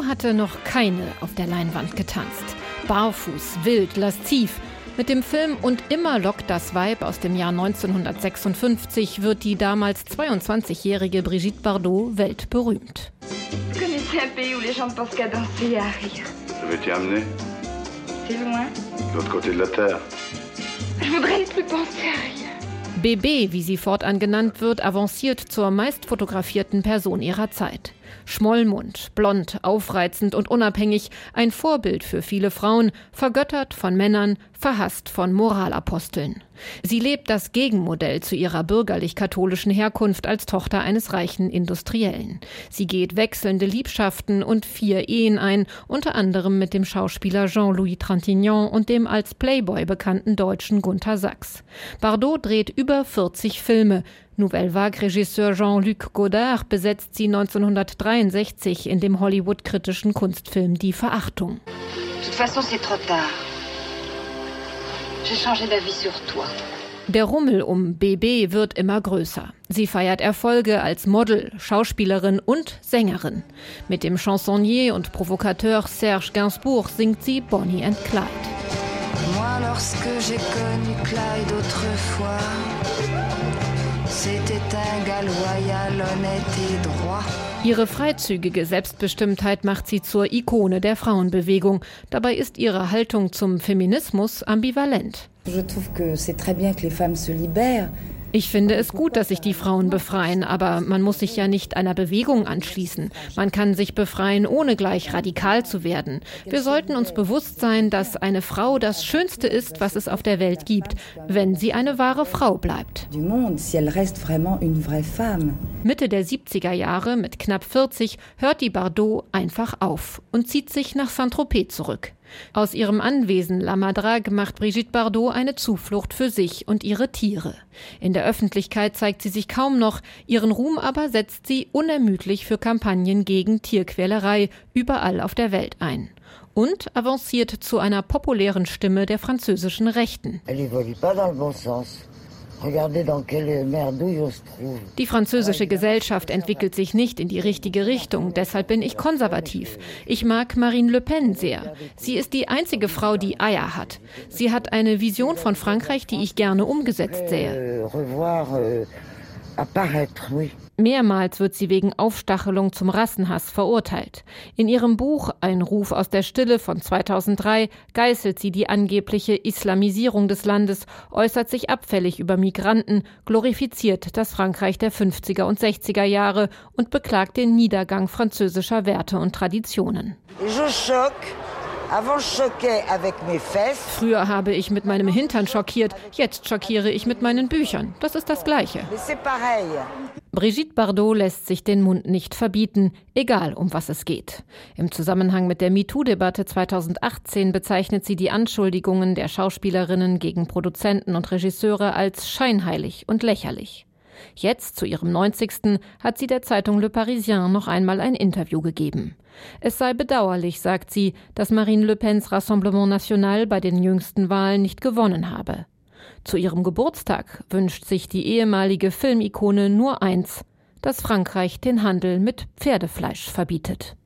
hatte noch keine auf der Leinwand getanzt. Barfuß, wild, lasziv. Mit dem Film Und immer lockt das Weib aus dem Jahr 1956 wird die damals 22-jährige Brigitte Bardot weltberühmt. Vous connaissez un pays où les gens ne pensent qu'à danser et à rire? Je vais t'y amener. C'est loin. De l'autre côté de la terre. Je voudrais ne plus penser à rien. Bébé, wie sie fortan genannt wird, avanciert zur meistfotografierten Person ihrer Zeit. Schmollmund, blond, aufreizend und unabhängig, ein Vorbild für viele Frauen, vergöttert von Männern, verhasst von Moralaposteln. Sie lebt das Gegenmodell zu ihrer bürgerlich-katholischen Herkunft als Tochter eines reichen Industriellen. Sie geht wechselnde Liebschaften und 4 Ehen ein, unter anderem mit dem Schauspieler Jean-Louis Trintignant und dem als Playboy bekannten Deutschen Gunter Sachs. Bardot dreht über 40 Filme. Nouvelle Vague-Regisseur Jean-Luc Godard besetzt sie 1963 in dem Hollywood-kritischen Kunstfilm Die Verachtung. De toute façon, c'est trop tard. J'ai changé d'avis sur toi. Der Rummel um Bébé wird immer größer. Sie feiert Erfolge als Model, Schauspielerin und Sängerin. Mit dem Chansonnier und Provocateur Serge Gainsbourg singt sie Bonnie and Clyde. Moi, lorsque j'ai connu Clyde autrefois, c'était un gars loyal, honnête et droit. Ihre freizügige Selbstbestimmtheit macht sie zur Ikone der Frauenbewegung. Dabei ist ihre Haltung zum Feminismus ambivalent. Je trouve que c'est très bien que les femmes se libèrent. Ich finde es gut, dass sich die Frauen befreien, aber man muss sich ja nicht einer Bewegung anschließen. Man kann sich befreien, ohne gleich radikal zu werden. Wir sollten uns bewusst sein, dass eine Frau das Schönste ist, was es auf der Welt gibt, wenn sie eine wahre Frau bleibt. Mitte der 70er Jahre, mit knapp 40, hört die Bardot einfach auf und zieht sich nach Saint-Tropez zurück. Aus ihrem Anwesen La Madrague macht Brigitte Bardot eine Zuflucht für sich und ihre Tiere. In der Öffentlichkeit zeigt sie sich kaum noch, ihren Ruhm aber setzt sie unermüdlich für Kampagnen gegen Tierquälerei überall auf der Welt ein. Und avanciert zu einer populären Stimme der französischen Rechten. Die französische Gesellschaft entwickelt sich nicht in die richtige Richtung, deshalb bin ich konservativ. Ich mag Marine Le Pen sehr. Sie ist die einzige Frau, die Eier hat. Sie hat eine Vision von Frankreich, die ich gerne umgesetzt sähe. Mehrmals wird sie wegen Aufstachelung zum Rassenhass verurteilt. In ihrem Buch Ein Ruf aus der Stille von 2003 geißelt sie die angebliche Islamisierung des Landes, äußert sich abfällig über Migranten, glorifiziert das Frankreich der 50er und 60er Jahre und beklagt den Niedergang französischer Werte und Traditionen. Früher habe ich mit meinem Hintern schockiert, jetzt schockiere ich mit meinen Büchern. Das ist das Gleiche. Brigitte Bardot lässt sich den Mund nicht verbieten, egal um was es geht. Im Zusammenhang mit der MeToo-Debatte 2018 bezeichnet sie die Anschuldigungen der Schauspielerinnen gegen Produzenten und Regisseure als scheinheilig und lächerlich. Jetzt, zu ihrem 90. hat sie der Zeitung Le Parisien noch einmal ein Interview gegeben. Es sei bedauerlich, sagt sie, dass Marine Le Pens Rassemblement National bei den jüngsten Wahlen nicht gewonnen habe. Zu ihrem Geburtstag wünscht sich die ehemalige Filmikone nur eins: dass Frankreich den Handel mit Pferdefleisch verbietet.